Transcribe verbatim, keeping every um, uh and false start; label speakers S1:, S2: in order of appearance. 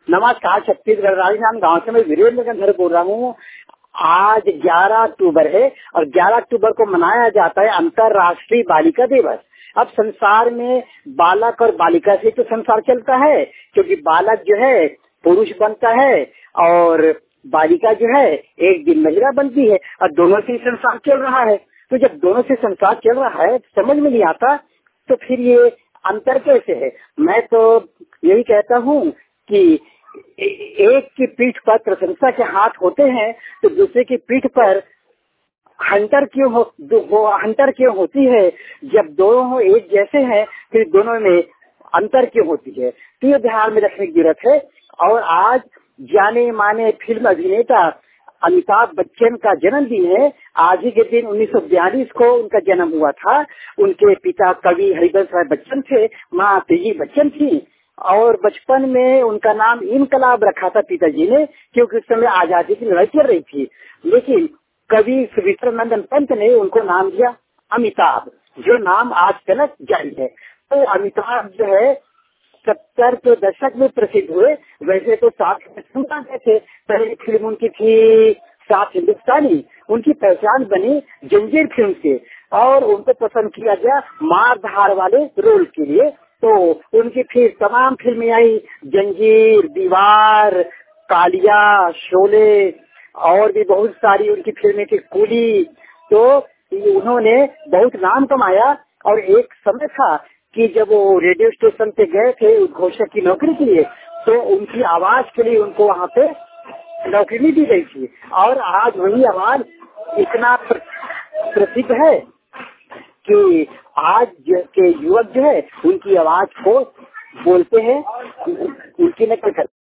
S1: नमस्कार, छत्तीसगढ़ राजस्थान गांव से मैं वीरेंद्र गंधर बोल रहा हूँ। आज ग्यारह अक्टूबर है और ग्यारह अक्टूबर को मनाया जाता है अंतर्राष्ट्रीय बालिका दिवस। अब संसार में बालक और बालिका से तो संसार चलता है, क्योंकि बालक जो है पुरुष बनता है और बालिका जो है एक दिन महिला बनती है और दोनों से संसार चल रहा है। तो जब दोनों से संसार चल रहा है समझ में नहीं आता तो फिर ये अंतर कैसे है। मैं तो यही कहता हूँ कि एक की पीठ पर प्रशंसा के हाथ होते हैं तो दूसरे की पीठ पर हंटर क्यों हो, हो हंटर क्यों होती है। जब दोनों एक जैसे हैं फिर दोनों में अंतर क्यों होती है, तो ये ध्यान में रखने की जरूरत है। और आज जाने माने फिल्म अभिनेता अमिताभ बच्चन का जन्मदिन है। आज ही के दिन उन्नीस सौ बयालीस को उनका जन्म हुआ था। उनके पिता कवि हरिवंश राय बच्चन थे, माँ तेजी बच्चन थी और बचपन में उनका नाम इनकलाब रखा था पिताजी ने, क्योंकि उस समय आजादी की लड़ाई चल रही थी। लेकिन कवि सुमित्रा नंदन पंत ने उनको नाम दिया अमिताभ, जो नाम आज तक जारी है। तो अमिताभ जो है सत्तर के दशक में प्रसिद्ध हुए। वैसे तो सात फिल्म थे, पहली फिल्म उनकी थी सात हिंदुस्तानी। उनकी पहचान बनी जंजीर फिल्म से और उनको पसंद किया गया मार धार वाले रोल के लिए। तो उनकी फिर तमाम फिल्में आई, जंजीर, दीवार, कालिया, शोले और भी बहुत सारी उनकी फिल्में थी, कूली। तो उन्होंने बहुत नाम कमाया और एक समय था कि जब वो रेडियो स्टेशन पे गए थे उद्घोषक की नौकरी के लिए तो उनकी आवाज के लिए उनको वहाँ पे नौकरी दी गई थी। और आज वही आवाज इतना प्रसिद्ध है कि आज के युवक जो है उनकी आवाज को बोलते हैं, उनकी नकल करते हैं।